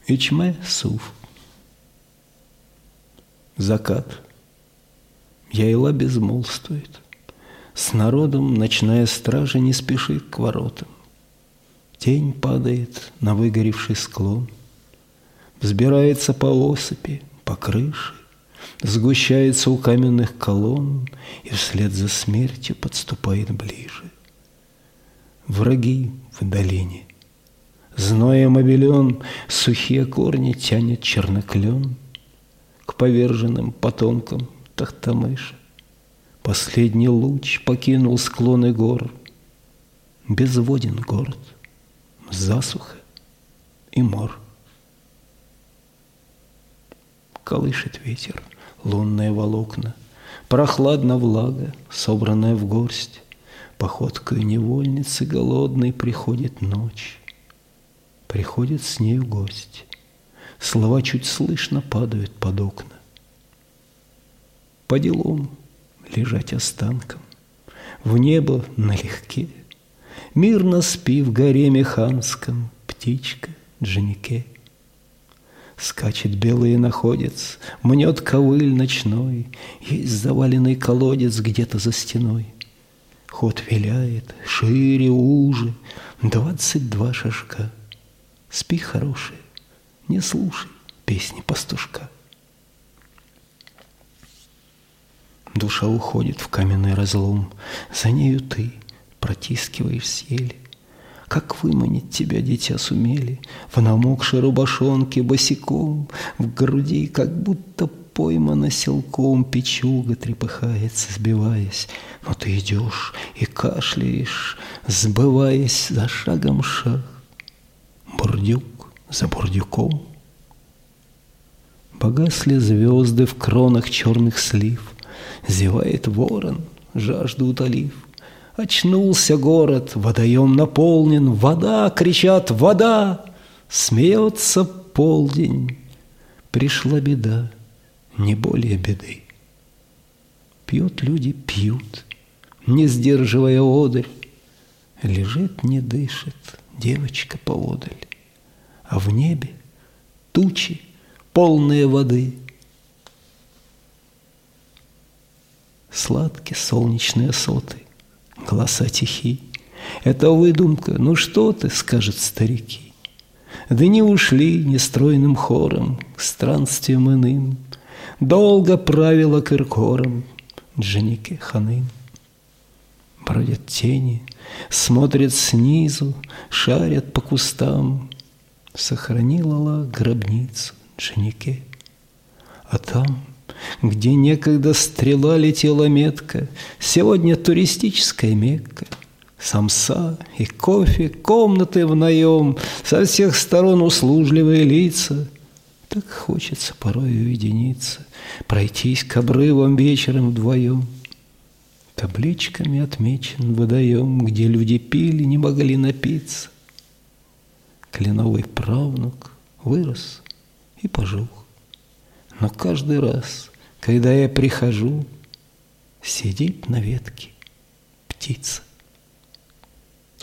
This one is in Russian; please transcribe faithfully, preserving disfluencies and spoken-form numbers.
Ичме суф. Закат. Яйла безмолвствует. С народом ночная стража не спешит к воротам. Тень падает на выгоревший склон, взбирается по осыпи, по крыше, сгущается у каменных колонн и вслед за смертью подступает ближе. Враги в долине. Зноем обелен, сухие корни тянет черноклен к поверженным потомкам Тохтамыша. Последний луч покинул склоны гор. Безводен город, засуха и мор. Колышет ветер лунные волокна, прохладна влага, собранная в горсть. Походкой невольницы голодной приходит ночь. Приходит с нею гость. Слова чуть слышно падают под окна. По делам лежать останком, в небо налегке, мирно спи в гареме ханском, птичка Джанике. Скачет белый находец, мнет ковыль ночной, есть заваленный колодец где-то за стеной. Ход виляет, шире, уже, двадцать два шажка. Спи, хороший, не слушай песни пастушка. Душа уходит в каменный разлом, за нею ты протискиваешь съели. Как выманить тебя, дитя, сумели в намокшей рубашонке босиком, в груди, как будто поймана силком, печуга трепыхается, сбиваясь. Но ты идешь и кашляешь, сбываясь за шагом шаг. Бурдюк за бурдюком. Погасли звезды в кронах черных слив, зевает ворон, жажду утолив. Очнулся город, водоем наполнен, вода, кричат, вода! Смеется полдень, пришла беда, не более беды. Пьют люди, пьют, не сдерживая одырь. Лежит, не дышит девочка поодаль, а в небе тучи, полные воды. Сладкие солнечные соты, голоса тихи. Это выдумка, ну что ты, скажут старики. Дни ушли нестройным хором к странствиям иным. Долго правила Кыркором Джанике ханым. Бродят тени, смотрят снизу, шарят по кустам. Сохранила ла гробницу Джанике. А там, где некогда стрела летела метко, сегодня туристическая Мекка. Самса и кофе, комнаты в наем, со всех сторон услужливые лица. Так хочется порой уединиться, пройтись к обрывам вечером вдвоем. Табличками отмечен водоем, где люди пили, не могли напиться. Кленовый правнук вырос и пожух. Но каждый раз, когда я прихожу, сидит на ветке птица.